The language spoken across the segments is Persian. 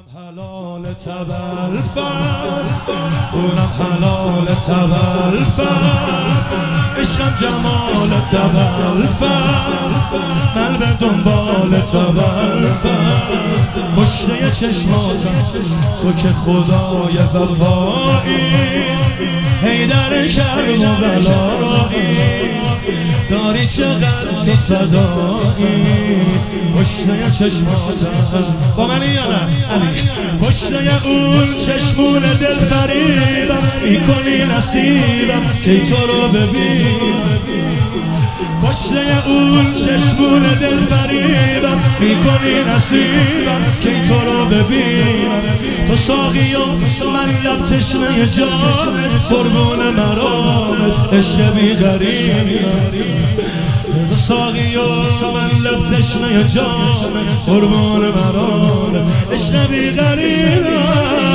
حلال تبل اونم حلال تبل عشقم جمال تبل من به دنبال تبل مشته چشماتم تو که خدای وفایی حیدر کرم و بلایی داری چقدر تو فدایی مشته چشماتم با منی یا نه پشته اون چشمون دل فریبم میکنی نصیبم که تو رو ببینم پشته اون چشمون دل فریبم میکنی نصیبم که تو رو ببینم تو ساقی و من لب تشنه جام قربون مرامت عشق بی غریبم تو ساقی و من لب تشنه جام قربون مرامت عشق بی غریبم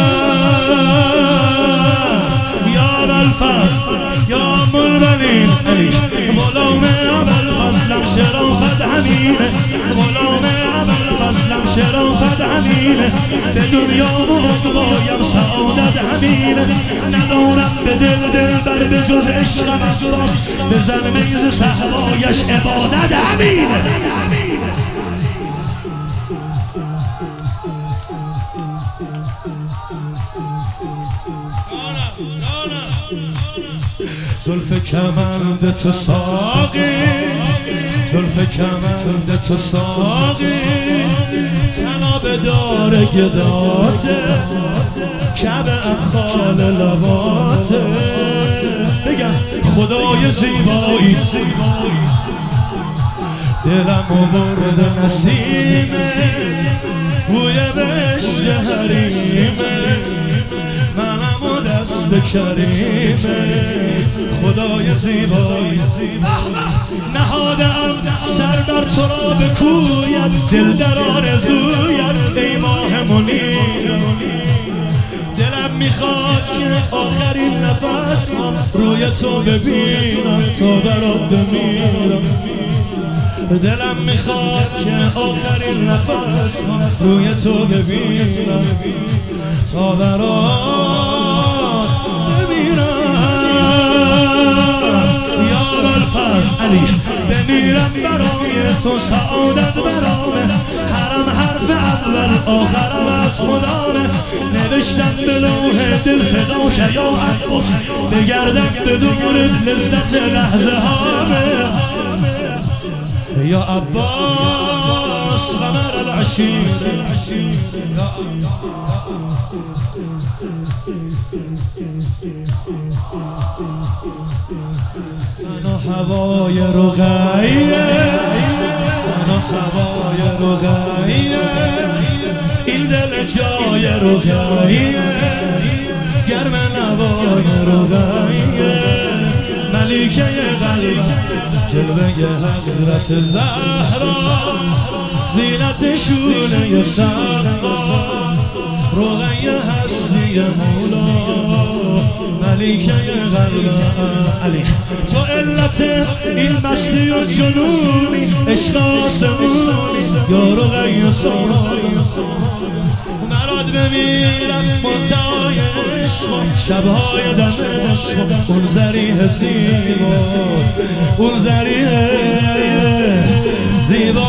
یا ابوالفضل یا ملبنین غلام ابوالفضلم شرافت همینه غلام ابوالفضلم شرافت همینه به دنیا و عقبایم سعادت همینه ندارم به دل بر به جز عشق عباس بزن میز صحرایش عبادت همینه زلف کمند تو ساقی زلف کمند تو ساقی تناب دار گداته کب اخال لباته بگم خدای زیبایی دلمو برد نسیمه بوی بهشت حریمه منمو دست کریمه خدای زیبایی نهادم سر بر تو را بکویم دل در آرزویم ای ماه منیر دلم میخواد که آخرین نفس روی تو ببینم تا برات بمیرم دلم میخواد که آخرین نفس روی تو ببینم تا برات بمیرم یا ابوالفضل بمیرم برای تو سعادت برامه حرم حرف اول آخرم از خدامه نوشتم به لوح دل فدا که یا عباس بگردم به دور لذت لحظه هامه یا عباس قمر العشیر من و هوای رقیه من و هوای رقیه این دل جای رقیه گرم نوای رقیه ملیکه قلب جلوه حضرت زهرا زینت شونه سرا رقیه هستی مولا ملیکه قلب تو علت این مستی و جنونی عشق آسمونی یا رقیه سامانی مراد بمیرم منتهای عشق شبهای دمشق اون زریح زیبا اون زریح زیبا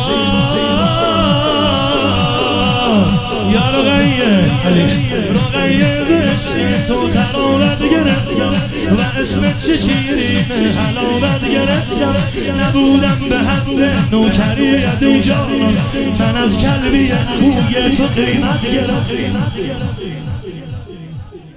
یا رقیه رقیه عشقی تو تراوت گرفتم و اسمت چه شیرینه حلاوت گرفتم نبودم به حد نوکریت ای جانان من از کلبی خوی تو قیمت گرفتم